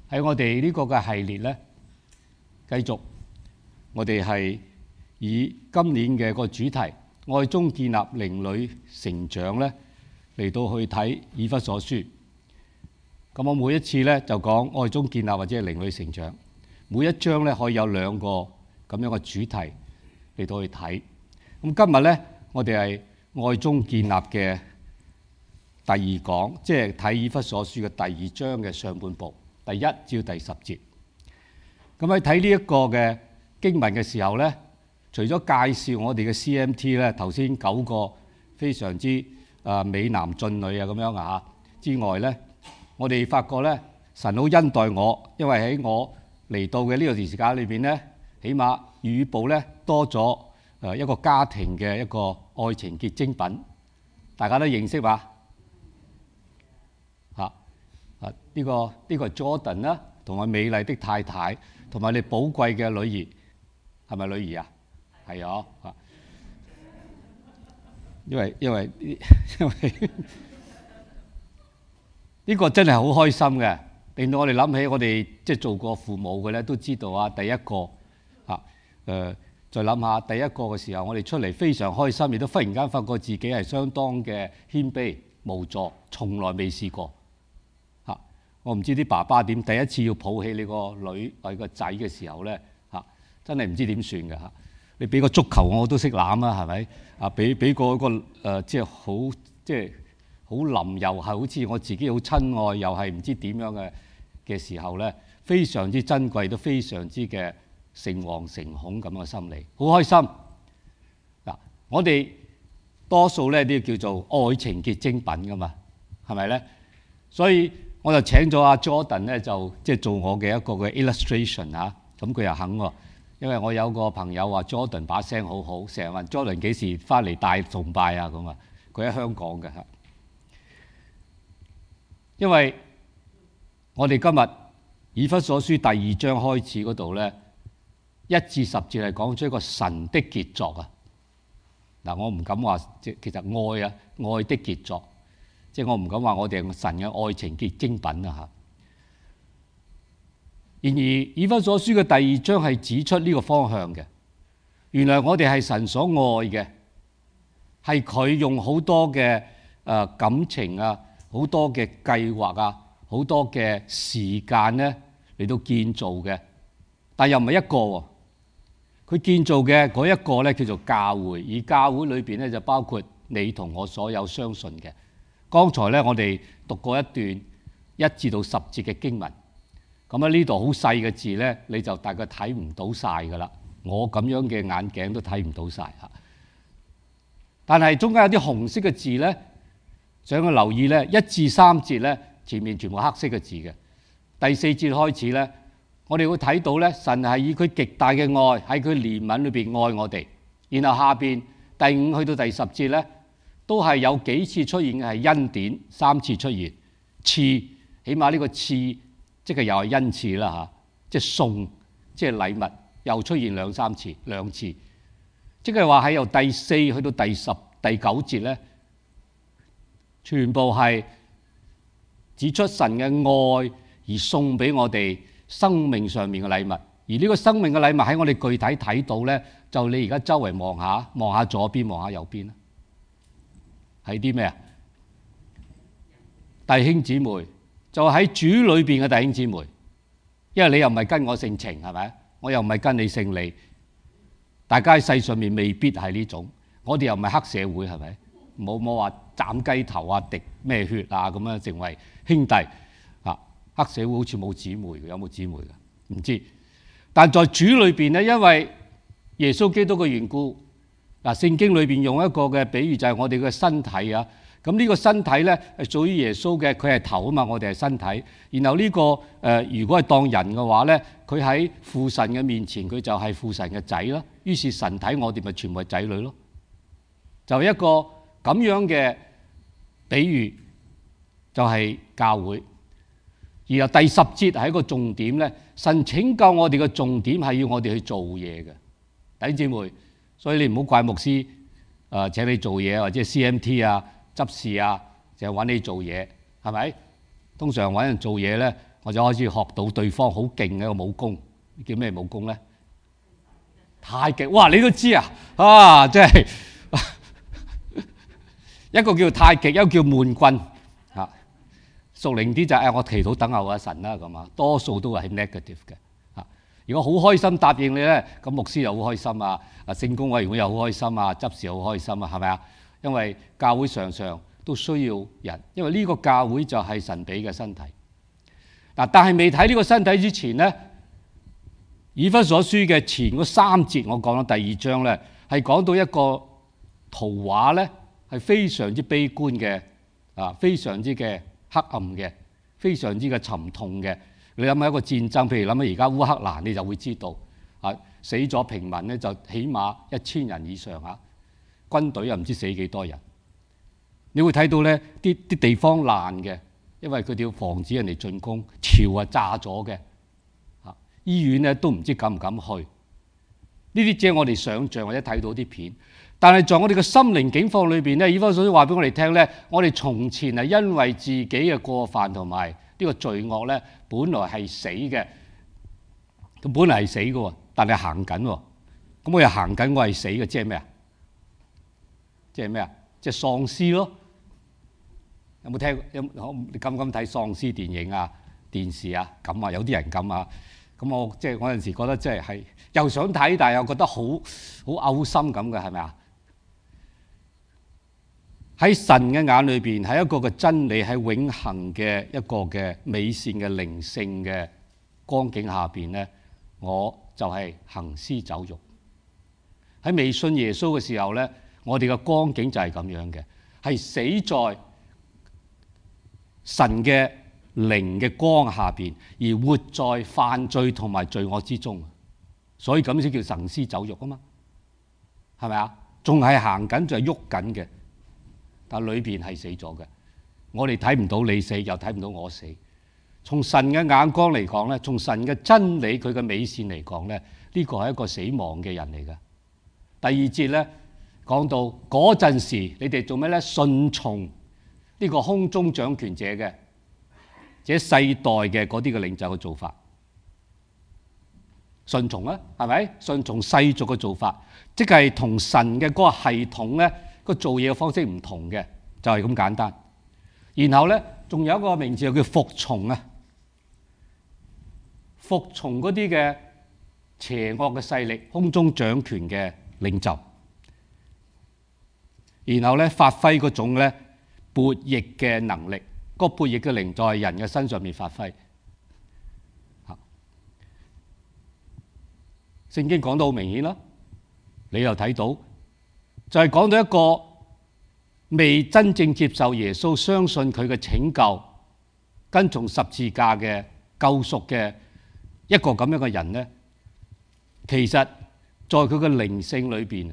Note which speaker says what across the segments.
Speaker 1: 喺我哋呢個嘅系列咧，繼續我哋係以今年嘅個主題愛中建立靈裏成長咧嚟到去睇以弗所書。咁我每一次咧就講愛中建立或者係靈裏成長，每一章咧可以有兩個咁樣嘅主題嚟到去睇。咁今日咧我哋係愛中建立嘅第二講，即係睇以弗所書嘅第二章嘅上半部，第1至第10節。咁喺睇呢一個嘅經文嘅時候咧，除咗介紹我哋嘅 CMT 咧，頭先9個非常之美男俊女啊咁樣啊之外咧，我哋發覺咧神好恩待我，因為喺我嚟到嘅呢個段時間裏邊咧，起碼粵語部咧多咗一個家庭嘅一個愛情結晶品，大家都認識嘛？呢個係 Jordan 啦，同埋美麗的太太，同埋你寶貴嘅女兒，係咪女兒啊？係啊，因為呢個真係好開心嘅，令到我哋諗起我哋即係做過父母嘅咧，都知道啊。第一個再諗下第一個嘅時候，我哋出嚟非常開心，亦都忽然間發覺自己係相當嘅謙卑無助，從來未試過。我唔知啲爸爸點，第一次要抱起你個女或者個仔嘅時候咧，真係唔知點算嘅嚇。你俾個足球我都識攬啦，係咪？俾個即係好腍，又係好似我自己好親愛，又係唔知點樣嘅時候咧，非常之珍貴，都非常之嘅誠惶誠恐咁嘅心理，好開心。我哋多數咧都叫做愛情結晶品噶嘛，係咪咧？所以我就請咗阿 Jordan 咧，就即係做我嘅一個嘅 illustration 嚇，咁佢又肯喎，因為我有個朋友話 Jordan 把聲好好，成日問 Jordan 幾時翻嚟帶崇拜啊咁啊，佢喺香港嘅嚇。因為我哋今日以弗所書第2章開始嗰度咧，1至10節係講出一個神的傑作啊。嗱，我唔敢話其實愛的傑作。即係我唔敢話我哋係神嘅愛情結晶品啊嚇。然而，以弗所書嘅第2章係指出呢個方向嘅。原來我哋係神所愛嘅，係佢用好多嘅感情啊，好多嘅計劃啊，好多嘅時間咧嚟到建造嘅。但又唔係一個喎，佢建造嘅嗰一個咧叫做教會，而教會裏邊咧就包括你同我所有相信嘅。剛才咧，我哋讀過一段1至10節嘅經文，咁喺呢度好細嘅字咧，你就大概睇唔到晒噶啦。我咁樣嘅眼鏡都睇唔到晒嚇。但係中間有啲紅色嘅字咧，想去留意咧，1至3節咧，前面全部黑色嘅字嘅。第4節開始咧，我哋會睇到咧，神係以佢極大嘅愛喺佢憐憫裏邊愛我哋。然後下邊第5去到第10節咧，都係有幾次出現嘅係恩典，3次出現賜，起碼呢個賜即係又係恩賜啦嚇，即係送，即係禮物，又出現兩次，即係話喺由第4去到第10、第9節咧，全部係指出神嘅愛而送俾我哋生命上面嘅禮物。而呢個生命嘅禮物喺我哋具體睇到咧，就你而家周圍望下左邊，望下右邊啦。係啲咩啊？弟兄姊妹，就喺主裏邊嘅弟兄姊妹，因為你又唔係跟我姓程，係咪？我又唔係跟你姓李，大家喺世上面未必係呢種。我哋又唔係黑社會，係咪？冇話斬雞頭啊、滴咩血啊咁樣成為兄弟啊。黑社會好似冇姊妹嘅，有冇姊妹嘅？唔知。但在主裏邊咧，因為耶穌基督嘅緣故。嗱，聖經裏邊用一個嘅比喻就係我哋嘅身體啊，咁呢個身體咧係屬於耶穌嘅，佢係頭啊嘛，我哋係身體。然後呢個如果係當人嘅話咧，佢喺父神嘅面前，佢就係父神嘅仔咯。於是神體我哋咪全部係仔女咯，就一個咁樣嘅比喻，就係教會。然後第10節係一個重點咧，神拯救我哋嘅重點係要我哋去做嘢嘅，弟兄姊妹。所以你唔好怪牧師請你做嘢，或者 CMT 啊、執事啊，就係揾你做嘢，係咪？通常揾人做嘢咧， 或者開始學到對方好勁嘅一個武功，叫咩武功咧？太極。哇！你都知啊？啊，即係一個叫太極，一個叫悶棍啊。熟齡啲就係我祈禱等候阿神啦咁啊，多數都係 negative 嘅啊。如果好開心答應你咧，咁牧師又好開心啊，聖工委員會又好開心啊，執事又好開心啊，係咪啊？因為教會常常都需要人，因為呢個教會就係神俾嘅身體。嗱，但係未睇呢個身體之前咧，以弗所書嘅前嗰3節，我講到第2章咧，係講到一個圖畫咧，係非常之悲觀嘅啊，非常之嘅黑暗嘅，非常之嘅沉痛嘅。你諗下一個戰爭，譬如諗下而家烏克蘭，你就會知道啊，死咗平民咧就起碼1000人以上啊，軍隊又唔知死幾多人。你會睇到咧啲地方爛嘅，因為佢哋要防止人哋進攻，橋啊炸咗嘅，醫院咧都唔知敢唔敢去。呢啲只係我哋想像或者睇到啲片，但係在我哋嘅心靈境況裏邊咧，以弗所書話俾我哋聽咧，我哋從前係因為自己嘅過犯同埋呢個罪惡咧，本來係死嘅，咁本來係死嘅喎，但係行緊喎，咁我又行緊，我係死嘅，即係咩啊？即係咩啊？即係喪屍咯。有冇聽？你敢唔敢睇喪屍電影啊、電視啊？咁啊，有啲人咁啊。咁我即係嗰陣時覺得即係又想睇，但係又覺得好嘔心咁嘅，係咪啊？喺神嘅眼裏邊，係一個嘅真理，喺永恆嘅一個嘅美善嘅靈性嘅光景下邊咧，我就係行屍走肉。喺未信耶穌嘅時候咧，我哋嘅光景就係咁樣嘅，係死在神嘅靈嘅光下邊，而活在犯罪同埋罪惡之中，所以咁先叫行屍走肉啊嘛，係咪啊？仲係行緊，就係喐緊嘅，但裏邊係死咗嘅。我哋睇唔到你死，又睇唔到我死。從神嘅眼光嚟講咧，從神嘅真理佢嘅美善嚟講咧，呢個係一個死亡嘅人嚟嘅。第2節咧講到嗰陣時，你哋做咩咧？順從呢個空中掌權者嘅，這世代嘅嗰啲嘅領袖嘅做法，順從啊，係咪？順從世俗嘅做法，即係同神嘅嗰個系統咧，個做嘢嘅方式唔同嘅，就係咁簡單。然後咧，仲有一個名字就叫服從啊，服從嗰啲嘅邪惡嘅勢力，空中掌權嘅領袖，然後咧發揮嗰種咧悖逆嘅能力，個悖逆嘅靈在人嘅身上面發揮。聖經講得好明顯啦，你又睇到，就係講到一個未真正接受耶穌、相信佢嘅拯救、跟從十字架嘅救贖嘅一個咁樣嘅人咧，其實在佢嘅靈性裏邊，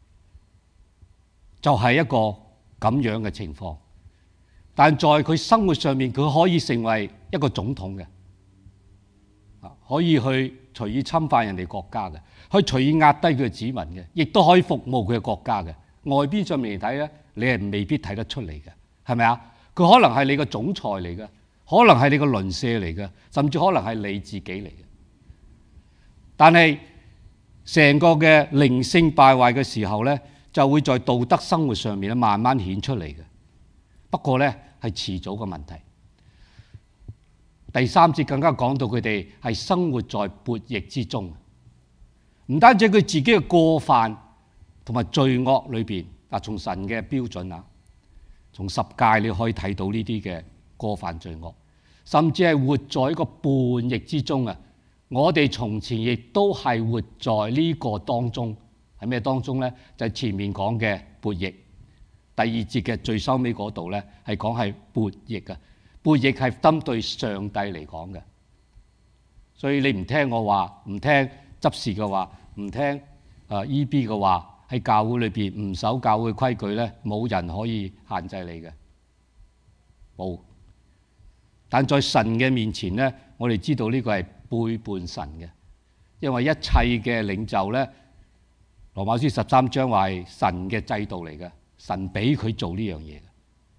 Speaker 1: 就係一個咁樣嘅情況。但在佢生活上面，佢可以成為一個總統嘅，可以去隨意侵犯人哋國家嘅，可以隨意壓低佢嘅子民嘅，亦都可以服務佢嘅國家嘅。外邊上面嚟睇咧，你係未必睇得出嚟嘅，係咪啊？佢可能係你個總裁嚟嘅，可能係你個鄰舍嚟嘅，甚至可能係你自己嚟嘅。但係成個嘅靈性敗壞嘅時候咧，就會在道德生活上面咧慢慢顯出嚟嘅。不過咧係遲早嘅問題。第3節更加講到佢哋係生活在悖逆之中，唔單止佢自己嘅過犯同埋罪惡裏邊啊，從神嘅標準啊，從十誡你可以睇到呢啲嘅過犯罪惡，甚至係活在一個叛逆之中啊！我哋從前亦都係活在呢個當中，係咩當中咧？就係前面講嘅悖逆。第2節嘅最收尾嗰度咧，係講係悖逆啊！悖逆係針對上帝嚟講嘅，所以你唔聽我話，唔聽執事嘅話，唔聽EB 嘅話，喺教會裏邊唔守教會規矩咧，冇人可以限制你嘅，冇。但在神嘅面前咧，我哋知道呢個係背叛神嘅，因為一切嘅領袖咧，羅馬書13章話係神嘅制度嚟嘅，神俾佢做呢樣嘢嘅。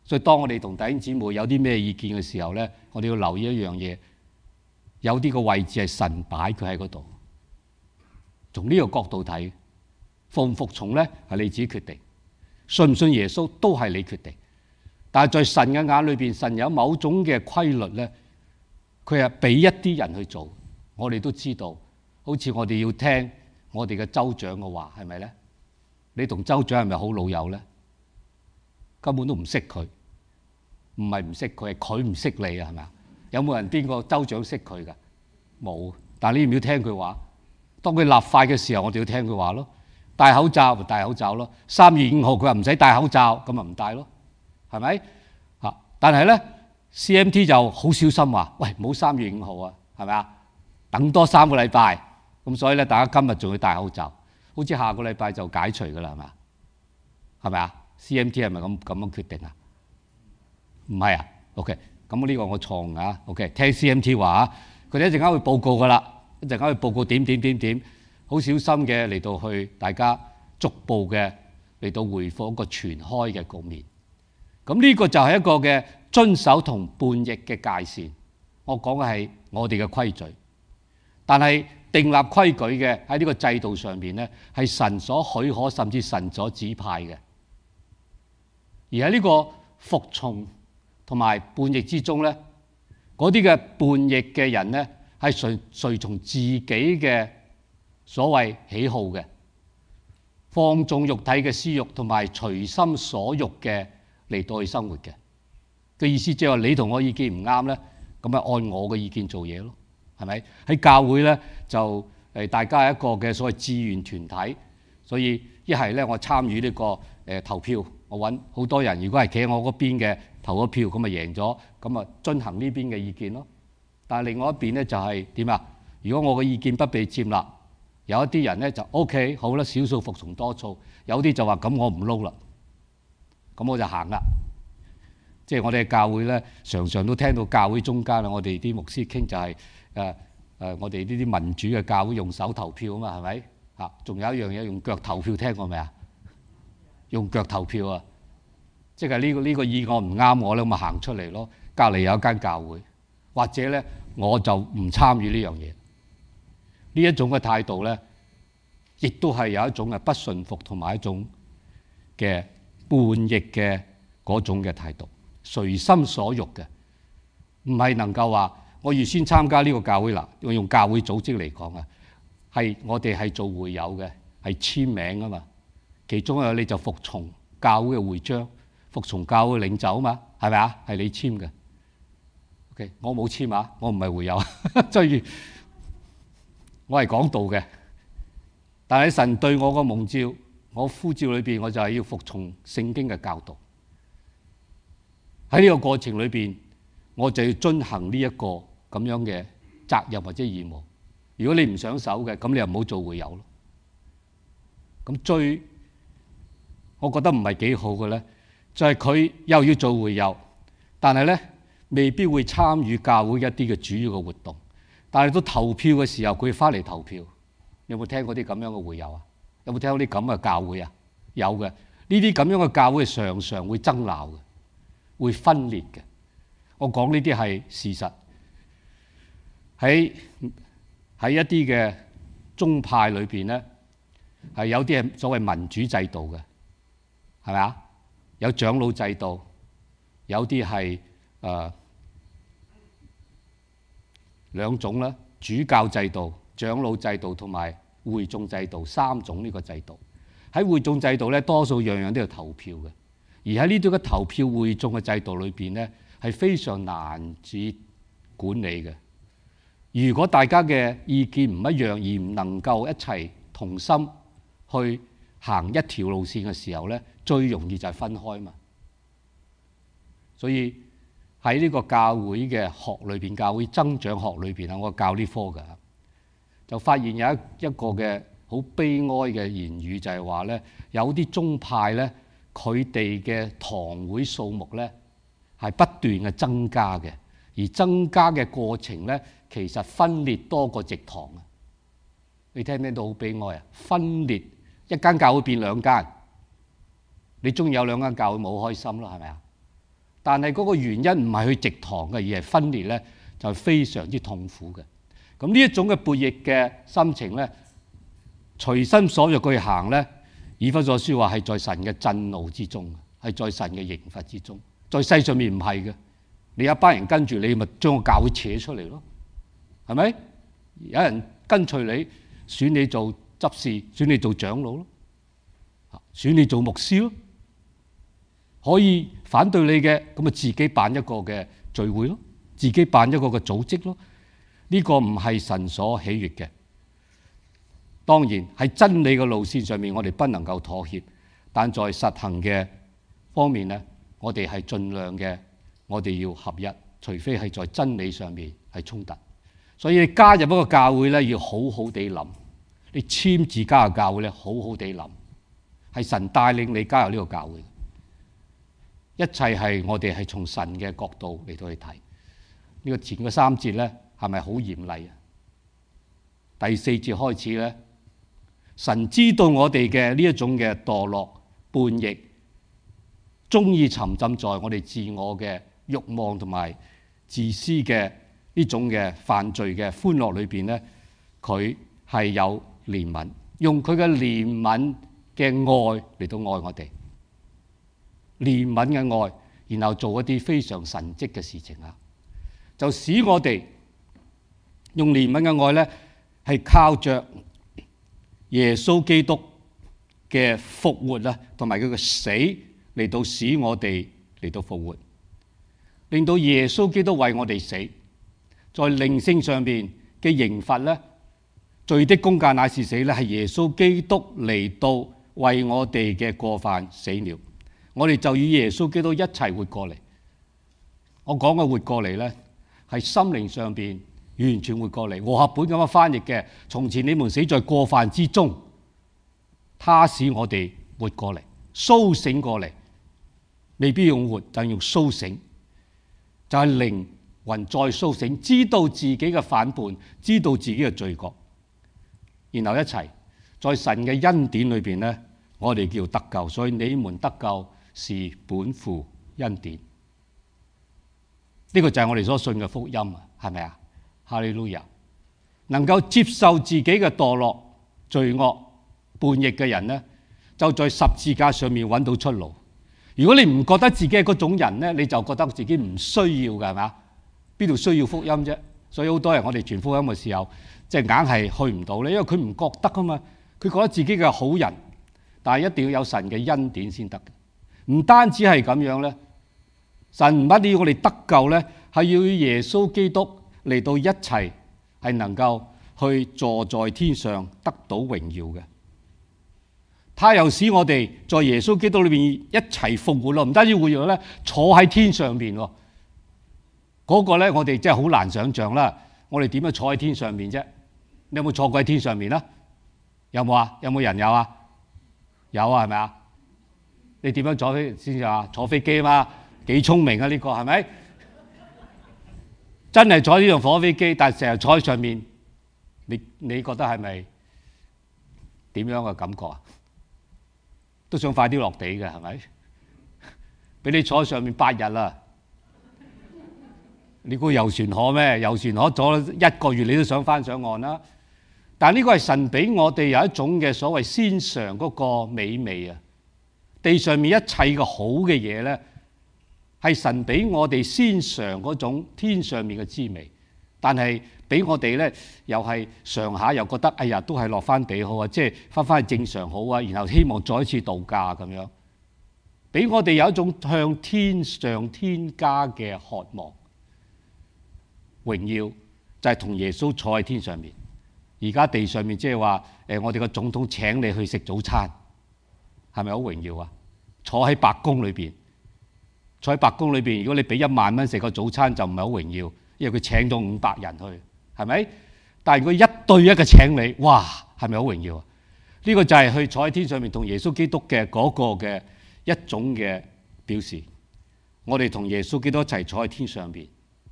Speaker 1: 所以當我哋同弟兄姊妹有啲咩意見嘅時候咧，我哋要留意一樣嘢，有啲個位置係神擺佢喺嗰度。從呢個角度睇，服唔服從咧係你自己決定，信唔信耶穌都係你決定。但係在神嘅眼裏邊，神有某種嘅規律咧，佢係俾一啲人去做。我哋都知道，好似我哋要聽我哋嘅州長嘅話，係咪咧？你同州長係咪好老友咧？根本都唔識佢，唔係唔識佢，係佢唔識你啊，係咪啊？有冇人邊個州長識佢㗎？冇。但係你要唔要聽佢話？當佢立法嘅時候，我哋要聽佢話咯。戴口罩咪戴口罩咯。3月5號佢話唔使戴口罩，咁咪唔戴咯，係咪？嚇！但係咧 CMT 就好小心話，喂，唔好3月5號啊，係咪啊？等多3個禮拜。咁所以咧，大家今日仲要戴口罩，好似下個禮拜就解除㗎啦，係咪啊？係咪啊？CMT 係咪咁樣決定啊？唔係啊 ？OK， 咁呢個我錯誤啊。OK， 聽 CMT 話啊，佢哋一陣間會報告㗎啦，一陣間會報告點，好小心嘅嚟到去大家逐步嘅嚟到回復一個全開嘅局面。咁呢個就係一個嘅遵守同叛逆嘅界線。我講嘅係我哋嘅規矩，但係訂立規矩嘅喺呢個制度上邊咧，係神所許可甚至神所指派嘅。而喺呢個服從同埋叛逆之中咧，嗰啲嘅叛逆嘅人咧，係隨從自己嘅所謂喜好嘅，放縱肉體嘅私慾同埋隨心所欲嘅嚟到去生活嘅意思，即係話你同我意見唔啱咧，咁咪按我嘅意見做嘢咯，係咪？喺教會咧就大家係一個嘅所謂志願團體，所以一係咧我參與呢個投票，我揾好多人，如果係企喺我嗰邊嘅投咗票，咁咪贏咗，咁啊遵行呢邊嘅意見咯。但係另外一邊咧就係點啊？如果我嘅意見不被接納，有一啲人咧就 OK 好啦，少數服從多數，有啲就話咁我唔撈啦，咁我就行啦。即係我哋嘅教會咧，常常都聽到教會中間啊，我哋啲牧師傾就係我哋呢啲民主嘅教會用手投票啊嘛，係咪？嚇，仲有一樣嘢用腳投票，聽過未啊？用腳投票啊，即係呢個議案唔啱我咧，咁咪行出嚟咯。隔離有一間教會，或者咧我就唔參與呢樣嘢。呢一種嘅態度咧，亦都係有一種嘅不順服同埋一種嘅叛逆嘅嗰種嘅態度，隨心所欲嘅，唔係能夠話我預先參加呢個教會啦。我用教會組織嚟講啊，係我哋係做會友嘅，係簽名啊嘛。其中有你就服從教會嘅會章，服從教會領袖啊嘛，係咪啊？係你簽嘅。OK， 我冇簽啊，我唔係會友，所以我係講道嘅。但係神對我個蒙召，我呼召裏邊，我就係要服從聖經嘅教導。喺呢個過程裏邊，我就要遵行呢一個咁樣嘅責任或者義務。如果你唔想守嘅，咁你又唔好做會友咯。咁我覺得唔係幾好嘅咧，就係佢又要做會友，但係咧未必會參與教會一啲嘅主要嘅活動。但係到投票嘅時候，佢翻嚟投票。你有冇聽過啲咁樣嘅會友啊？有冇聽過啲咁嘅教會啊？有嘅。呢啲咁樣嘅教會常常會爭鬧嘅，會分裂嘅。我講呢啲係事實。喺一啲嘅宗派裏邊咧，係有啲係所謂民主制度嘅，係咪啊？有長老制度，有啲係兩種啦，主教制度、長老制度同埋會眾制度三種呢個制度。喺會眾制度咧，多數樣樣都要投票嘅，而喺呢啲嘅投票會眾嘅制度裏邊咧，係非常難以管理嘅。如果大家嘅意見唔一樣，而唔能夠一齊同心去行一條路線嘅時候咧，最容易就係分開嘛。所以喺呢個教會嘅學裏邊，教會增長學裏邊啊，我教呢科㗎，就發現有一個嘅好悲哀嘅言語，就係話咧，有啲宗派咧，佢哋嘅堂會數目咧係不斷嘅增加嘅，而增加嘅過程咧，其實分裂多過直堂啊！你聽唔聽到好悲哀啊？分裂一間教會變兩間，你中意有兩間教會冇開心咯，係咪啊？ 但係嗰個原因唔係去植堂嘅，而係分裂咧，就非常之痛苦嘅。咁呢一種嘅悖逆嘅心情咧，隨心所欲去行咧，以弗所書話係在神嘅震怒之中，係在神嘅刑罰之中。在世上面唔係嘅，你一班人跟住你，咪將個教會扯出嚟咯，係咪？有人跟隨你，選你做執事，選你做長老咯，選你做牧師咯。可以反對你嘅，咁咪自己辦一個嘅聚會咯，自己辦一個嘅組織咯。呢個唔係神所喜悅嘅。當然喺真理嘅路線上面，我哋不能夠妥協，但在實行嘅方面呢，我哋係盡量嘅，我哋要合一，除非係在真理上面係衝突。所以你加入一個教會咧，要好好地諗；你簽字加入教會咧，好好地諗。係神帶領你加入呢個教會，一切係我哋係從神嘅角度嚟到去睇。呢個前嘅3節咧，係咪好嚴厲啊？第4節開始咧，神知道我哋嘅呢一種嘅墮落、叛逆，中意沉浸在我哋自我嘅慾望同埋自私嘅呢種嘅犯罪嘅歡樂裏邊咧，佢係有憐憫，用佢嘅憐憫嘅愛嚟到愛我哋，憐憫嘅愛，然後做一啲非常神蹟嘅事情啊，就使我哋用憐憫嘅愛咧，係靠着耶穌基督嘅復活啦，同埋佢嘅死嚟到使我哋嚟到復活，令到耶穌基督為我哋死，在靈性上邊嘅刑罰咧，罪的工價乃是死咧，係耶穌基督嚟到為我哋嘅過犯死了，我哋就與耶穌基督一齊活過嚟。我講嘅活過嚟咧，係心靈上邊完全活過嚟。和合本咁樣翻譯嘅，從前你們死在過犯之中，他使我哋活過嚟，甦醒過嚟，未必用活，但用甦醒，就係靈魂再甦醒，知道自己嘅反叛，知道自己嘅罪過，然後一齊在神嘅恩典裏邊咧，我哋叫得救。所以你們得救是本乎恩典，呢個就係我哋所信嘅福音啊，係咪啊？哈利路亞！能夠接受自己嘅墮落、罪惡、叛逆嘅人咧，就在十字架上面揾到出路。如果你唔覺得自己係嗰種人咧，你就覺得自己唔需要㗎，係咪啊？邊度需要福音啫？所以好多人我哋傳福音嘅時候，即係硬係去唔到咧，因為佢唔覺得啊嘛，佢覺得自己嘅好人，但係一定要有神嘅恩典先得。唔單止係咁樣咧，神唔單要我哋得救咧，係要耶穌基督嚟到一齊，係能夠去坐在天上得到榮耀嘅。他又使我哋在耶穌基督裏邊一齊復活咯，唔單止活躍咧，坐喺天上邊喎。嗰個咧，我哋真係好難想像啦。我哋點樣坐喺天上面啫？你有冇坐過喺天上面啊？有冇啊？有冇人有啊？有啊，係咪啊？你點樣坐飛先至啊？坐飛機啊嘛，幾聰明啊？呢個係咪？真係坐呢種火飛機，但係成日坐喺上面，你覺得係咪點樣嘅感覺啊？都想快啲落地嘅，係咪？俾你坐喺上面8日啦，你估遊船河咩？遊船河坐1個月，你都想翻上岸啦。但係呢個係神俾我哋有一種嘅所謂先嘗嗰個美味啊！地上面一切嘅好嘅嘢咧，係神俾我哋先嘗嗰種天上面嘅滋味。但係俾我哋咧，又係上下又覺得，哎呀，都係落翻地好啊，即係翻去正常好啊，然後希望再一次度假咁樣。俾我哋有一種向天上天家嘅渴望。榮耀就係同耶穌坐喺天上面，而家地上面即係話我哋個總統請你去食早餐，係咪好榮耀啊？坐喺白宮裏邊，坐喺白宮裏邊，如果你俾1萬蚊食個早餐就唔係好榮耀，因為佢請咗500人去，係咪？但係如果1對1嘅請你，哇，係咪好榮耀啊？呢個就係去坐喺天上面同耶穌基督嘅嗰個嘅一種嘅表示。我哋同耶穌基督一齊坐喺天上邊。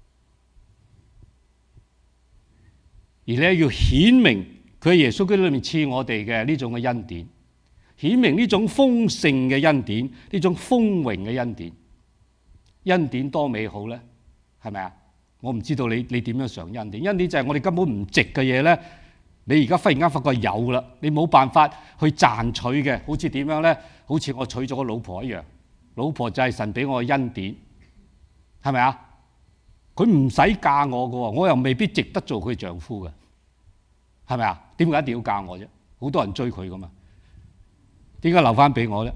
Speaker 1: 而咧要顯明佢喺耶穌基督裏面賜我哋嘅呢種嘅恩典，顯明呢種豐盛嘅恩典，呢種豐榮嘅恩典。 恩典多美好咧，係咪啊？我唔知道你點樣嘗恩典。恩典就係我哋根本唔值嘅嘢咧，你而家忽然間發覺有啦，你冇辦法去賺取嘅，好似點樣咧？好似我娶咗個老婆一樣，老婆就係神俾我嘅恩典，係咪啊？佢唔使嫁我嘅喎，我又未必值得做佢丈夫嘅，係咪啊？點解一定要嫁我啫？好多人追佢噶嘛，點解留翻俾我咧？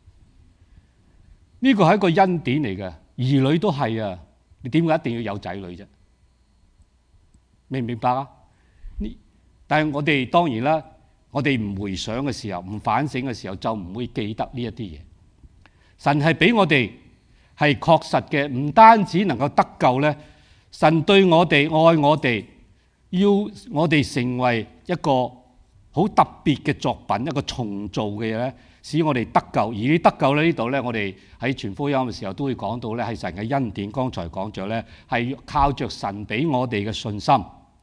Speaker 1: 呢個係一個恩典嚟嘅，兒女都係啊！你點解一定要有仔女啫？明唔明白啊？但係我哋當然啦，我哋唔回想嘅時候，唔反省嘅時候，就唔會記得呢一啲嘢。神係俾我哋係確實嘅，唔單止能夠得救咧，神對我哋愛我哋，要我哋成為一個好特別嘅作品，一個重造嘅嘢咧，使我哋得救。而呢得救咧，呢度咧，我哋喺傳福音嘅時候都會講到咧，係神嘅恩典。剛才講咗咧，係靠着神俾我哋嘅信心，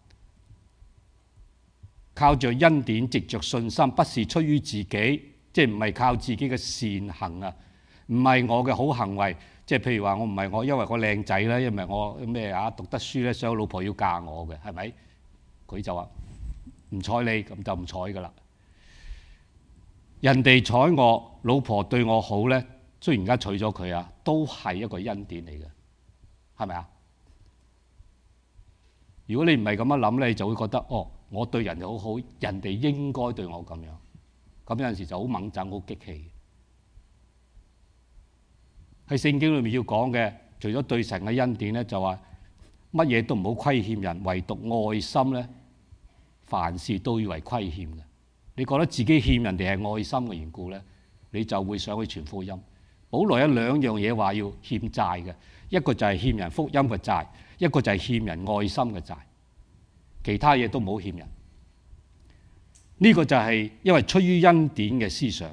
Speaker 1: 靠着恩典，藉着信心，不是出於自己，即係唔係靠自己嘅善行啊，唔係我嘅好行為。即係譬如話，我唔係我因為我靚仔啦，因為我咩啊讀得書咧，所以老婆要嫁我嘅，係咪？佢就話唔睬你，咁就唔睬噶啦。人哋睬我，老婆對我好咧，雖然而家娶咗佢啊，都係一個恩典嚟嘅，係咪啊？如果你唔係咁樣諗咧，你就會覺得哦，我對人好好，人哋應該對我咁樣，咁有陣時就好掹憎，好激氣。喺聖經裏面要講嘅，除咗對神嘅恩典咧，就話乜嘢都唔好虧欠人，唯獨愛心咧，凡事都以為虧欠嘅。你覺得自己欠人哋係愛心嘅緣故咧，你就會想去傳福音。保羅有兩樣嘢話要欠債嘅，一個就係欠人福音嘅債，一個就係欠人愛心嘅債。其他嘢都唔好欠人。呢個就係因為出於恩典嘅思想，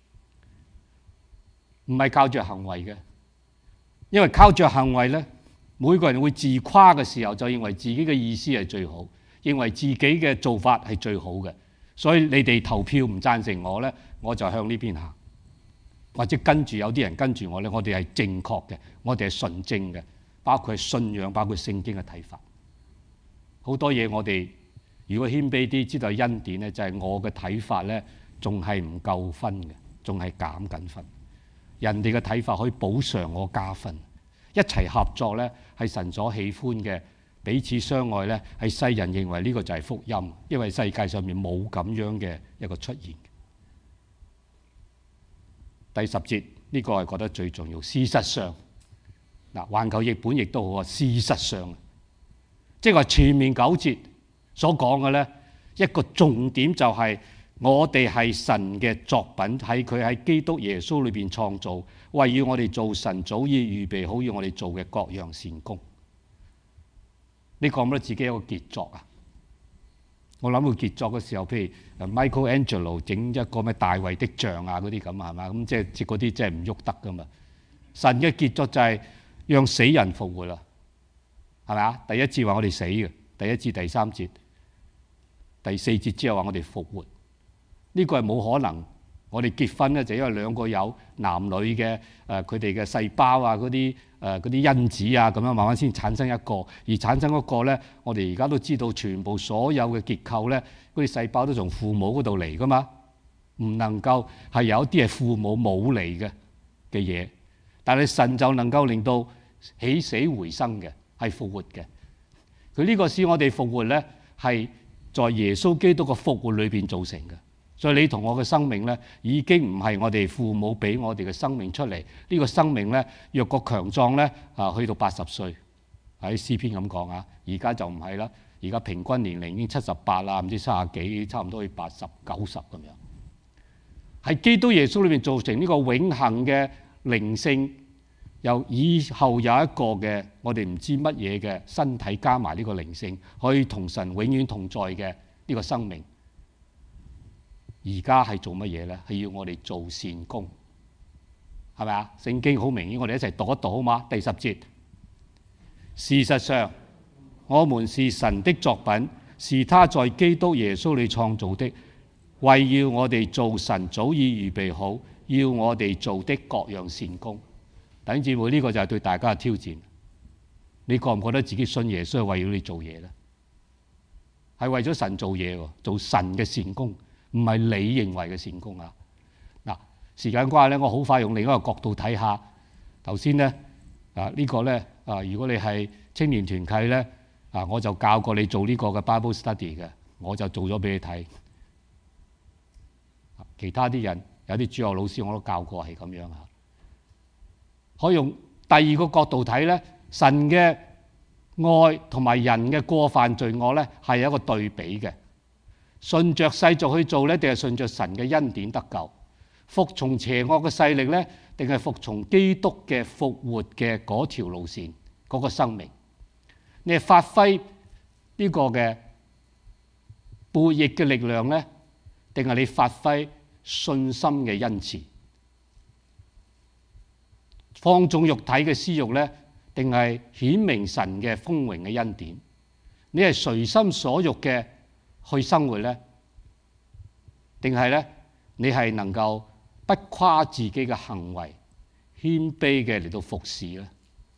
Speaker 1: 唔係靠著行為嘅。因為靠著行為咧，每個人會自誇嘅時候，就認為自己嘅意思係最好，認為自己嘅做法係最好嘅。所以你哋投票唔贊成我咧，我就向呢邊行，或者跟住有啲人跟住我咧，我哋係正確嘅，我哋係純正嘅，包括信仰，包括聖經嘅睇法。好多嘢我哋如果謙卑啲，知道恩典咧，就係我嘅睇法咧，仲係唔夠分嘅，仲係減緊分。人哋嘅睇法可以補償我加分，一齊合作咧係神所喜歡嘅，彼此相愛咧係世人認為呢個就係福音，因為世界上面冇咁樣嘅一個出現。第10節呢個係覺得最重要。事實上，嗱，環球譯本亦都好啊。事實上，即係話前面9節所講嘅咧，一個重點就係我哋係神嘅作品，係佢喺基督耶穌裏邊創造，為要我哋做神早已預備好要我哋做嘅各樣善工。你覺唔覺得自己有個傑作啊？我諗到傑作嘅時候，譬如 Michelangelo 整一個咩大衛的像啊嗰啲咁係嘛？咁即係嗰啲即係唔喐得噶嘛。神嘅傑作就係讓死人復活啦，係咪啊？第一節話我哋死嘅，第一至第3節，第4節之後話我哋復活。呢個係冇可能。我哋結婚咧就因為兩個有男女嘅佢哋嘅細胞啊，嗰啲因子啊，咁樣慢慢先產生一個，而產生一個咧，我哋而家都知道全部所有嘅結構咧，嗰啲細胞都從父母嗰度嚟噶嘛，唔能夠係有啲係父母冇嚟嘅嘢，但係神就能夠令到起死回生嘅，係復活嘅。佢呢個使我哋復活咧，係在耶穌基督嘅復活裏邊造成嘅。所以你同我嘅生命咧，已經唔係我哋父母俾我哋嘅生命出嚟。呢個生命咧，若果強壯咧，去到80歲，喺詩篇咁講啊。而家就唔係啦，而家平均年齡已經78啦，唔知30幾，差唔多去80、90咁樣。喺基督耶穌裏邊造成呢個永恆嘅靈性，又以後有一個嘅我哋唔知乜嘢嘅身體加埋呢個靈性，可以同神永遠同在嘅呢個生命。而家係做乜嘢咧？係要我哋做善工，係咪啊？聖經好明顯，我哋一齊讀一讀好嘛？第10節，事實上，我們是神的作品，是他在基督耶穌裏創造的，為要我哋做神早已預備好，要我哋做的各樣善工。 弟兄姊妹，呢個就係對大家嘅挑戰。你覺唔覺得自己信耶穌係為咗你做嘢咧？係為咗神做嘢喎，做神嘅善工，唔係你認為嘅善工啊！嗱，時間關係咧，我好快用另一個角度睇下。頭先咧呢個咧如果你係青年團契咧我就教過你做呢個嘅 Bible Study 嘅，我就做咗俾你睇。其他啲人有啲主學老師我都教過係咁樣嚇。可以用第二個角度睇咧，神嘅愛同埋人嘅過犯罪惡咧係有一個對比嘅。順着世俗去做咧，定係順着神嘅恩典得救？服從邪惡嘅勢力咧，定係服從基督嘅復活嘅嗰條路線嗰個生命？你係發揮呢個嘅悖逆嘅力量咧，定係你發揮信心嘅恩賜？放縱肉體嘅私慾咧，定係顯明神嘅豐榮嘅恩典？你係隨心所欲嘅去生活咧，定係咧你係能夠不誇自己嘅行為，謙卑嘅嚟到服侍咧？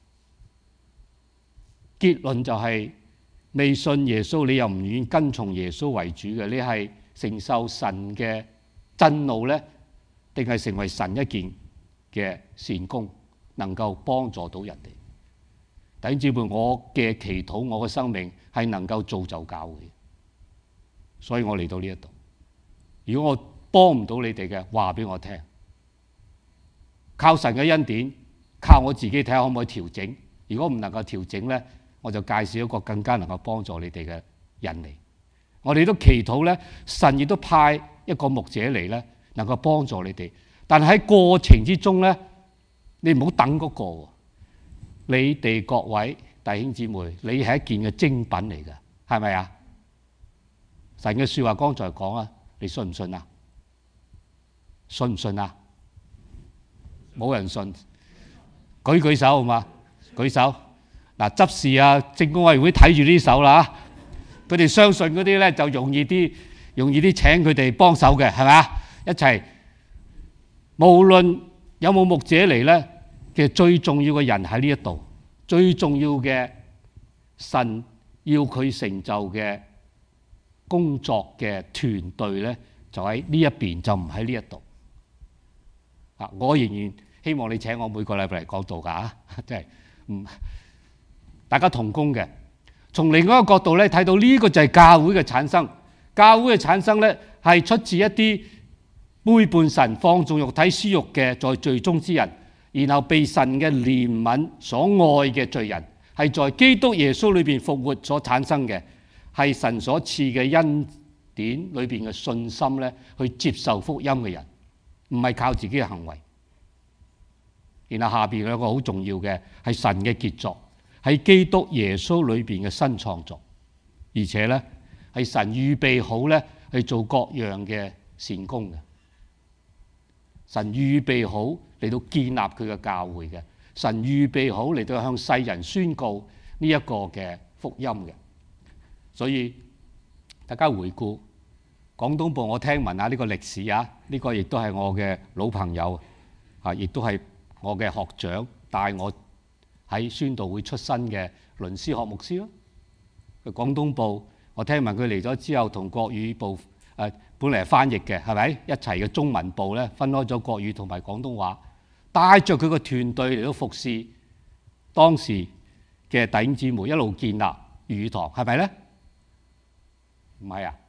Speaker 1: 結論就係未信耶穌，你又唔願跟從耶穌為主嘅，你係承受神嘅震怒咧，定係成為神一件嘅善工，能夠幫助到人哋？弟兄姊妹，我嘅祈禱，我嘅生命係能夠造就教會，所以我嚟到呢一度。如果我幫唔到你哋嘅，話俾我聽，靠神嘅恩典，靠我自己睇下可唔可以調整。如果唔能夠調整咧，我就介紹一個更加能夠幫助你哋嘅人嚟。我哋都祈禱咧，神亦都派一個牧者嚟咧，能夠幫助你哋。但係喺過程之中咧，你唔好等嗰個。你哋各位弟兄姊妹，你係一件嘅精品嚟嘅，係咪啊？神嘅説話剛才講啊，你信唔信啊？信唔信啊？冇人信，舉舉手好嘛？舉手。嗱，執事啊，政工委員會睇住呢手啦，佢哋相信嗰啲咧就容易啲請佢哋幫手嘅，係咪啊？一齊，無論有冇牧者嚟咧，其實最重要嘅人喺呢一度，最重要嘅神要佢成就嘅工作嘅團隊咧，就喺呢一邊，就唔喺呢一度。我仍然希望你請我每個禮拜嚟講道㗎，即係大家同工嘅。從另外一個角度咧，睇到呢個就係教會嘅產生。教會嘅產生咧，係出自一啲背叛神、放縱肉體私慾嘅在罪中之人，然後被神嘅憐憫所愛嘅罪人，係在基督耶穌裏邊復活所產生嘅，係神所賜嘅恩典裏邊嘅信心咧，去接受福音嘅人，唔係靠自己嘅行為。然後下邊兩個好重要嘅係神嘅傑作，喺基督耶穌裏邊嘅新創作，而且咧係神預備好咧去做各樣嘅善工嘅。神預備好嚟到建立佢嘅教會嘅，神預備好嚟到向世人宣告呢一個嘅福音嘅。所以大家回顧廣東部，我聽聞下呢個歷史啊，呢個亦都係我嘅老朋友啊，亦都係我嘅學長，帶我喺宣道會出身嘅倫斯學牧師咯。廣東部，我聽聞佢嚟咗之後，同國語部本嚟係翻譯嘅，係咪一齊嘅中文部咧分開咗國語同埋廣東話，帶着佢個團隊嚟到服侍當時嘅弟兄姊妹，一路建立粵語堂，係咪咧？唔係啊。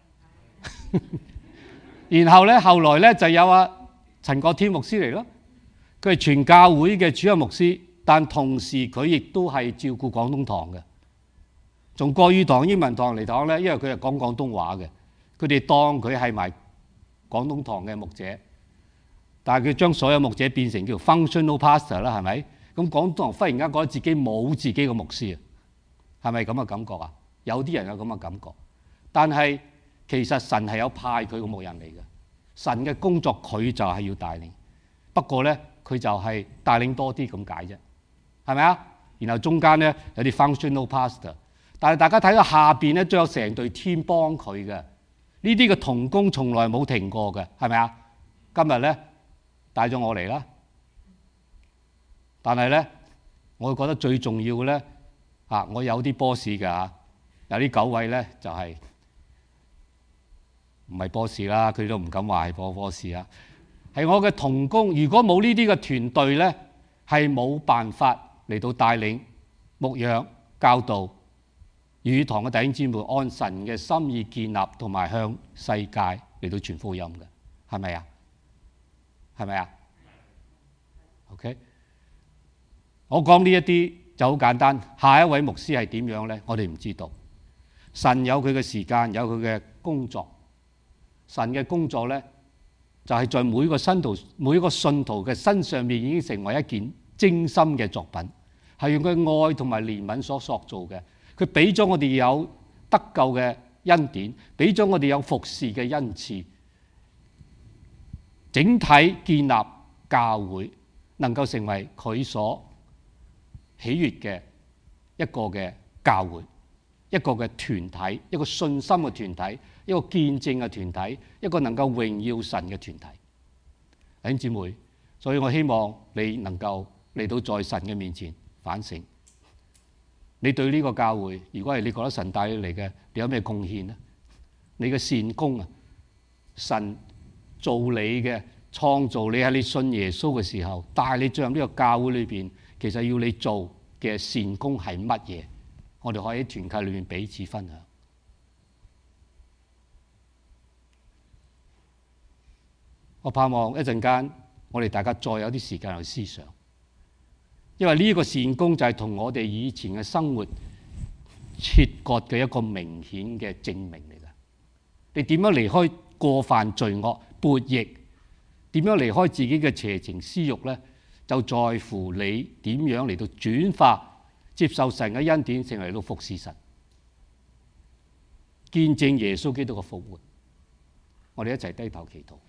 Speaker 1: 然後咧，後來咧就有陳國天牧師嚟咯。佢係全教會嘅主任牧師，但同時佢亦都係照顧廣東堂嘅。從國語堂、英文堂嚟講咧，因為佢係講廣東話嘅，佢哋當佢係埋廣東堂嘅牧者，但係佢將所有牧者變成叫 functional pastor 啦，係咪？咁廣東堂忽然間覺得自己冇自己嘅牧師啊，係咪咁嘅感覺啊？有啲人有咁嘅感覺，但係其實神係有派佢嘅牧人嚟嘅，神嘅工作佢就係要帶領，不過咧佢就係帶領多啲咁解啫，係咪啊？然後中間咧有啲 functional pastor， 但係大家睇到下邊咧都有成隊 team 幫佢嘅，呢啲嘅同工從來冇停過嘅，係咪啊？今日咧帶咗我嚟啦， 但係咧，我覺得最重要嘅咧，我有啲 boss 㗎嚇，有啲9位咧就係唔係 boss 啦，佢都唔敢話係boss 啦，係我嘅同工。如果冇呢啲嘅團隊咧，係冇辦法嚟到帶領、牧養、教導與堂嘅弟兄姊妹按神嘅心意建立，同埋向世界嚟到傳福音嘅，係咪啊？係咪啊？OK， 我講呢一啲就好簡單。下一位牧師係點樣咧？我哋唔知道。神有佢嘅時間，有佢嘅工作。神嘅工作咧，就係在每個信徒嘅身上面已經成為一件精心嘅作品，係用佢愛同埋憐憫所塑造嘅。佢俾咗我哋有得救嘅恩典，俾咗我哋有服侍嘅恩賜，整體建立教會，能夠成為佢所喜悅嘅一個嘅教會，一個嘅團體，一個信心嘅團體，一個見證嘅團體，一個能夠榮耀神嘅團體。弟兄姊妹，所以我希望你能夠嚟到在神嘅面前反省，你對呢個教會，如果係你覺得神帶你嚟嘅，你有咩貢獻呢？你嘅善功啊，神做你嘅，創造你喺你信耶穌嘅時候，帶你進入呢個教會裏邊，其實要你做嘅善功係乜嘢？我哋可以喺團契裏面彼此分享。我盼望一陣間我哋大家再有啲時間去思想，因為呢個善功就係同我哋以前嘅生活切割嘅一個明顯嘅證明嚟㗎。你點樣離開過犯罪惡悖逆？點樣離開自己嘅邪情私慾呢？就在乎你點樣嚟到轉化、接受神嘅恩典，成為嚟到服侍神，見證耶穌基督嘅復活。我哋一齊低頭祈禱。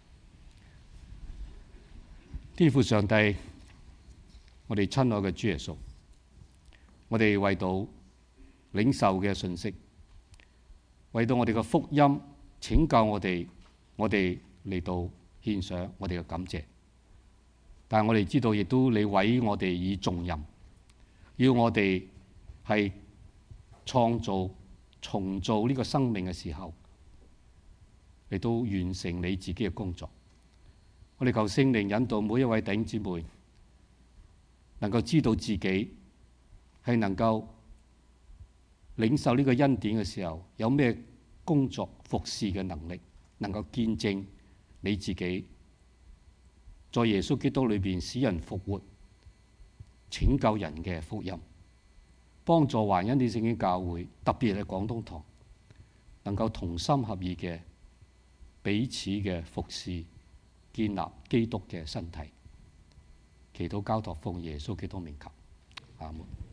Speaker 1: 天父上帝，我哋親愛嘅主耶穌，我哋為到領受嘅信息，為到我哋嘅福音拯救我哋嚟到獻上我哋嘅感謝。但係我哋知道，亦都你委我哋以重任，要我哋係創造、重造呢個生命嘅時候，嚟到完成你自己嘅工作。我哋求聖靈引導每一位弟兄姊妹，能夠知道自己係能夠領受呢個恩典嘅時候，有咩工作服侍嘅能力，能夠見證你自己在耶穌基督裏邊使人復活、拯救人嘅福音，幫助華恩典聖經教會，特別係廣東堂，能夠同心合意嘅彼此嘅服侍，建立基督嘅身體。祈禱交託奉耶穌基督名求，阿門。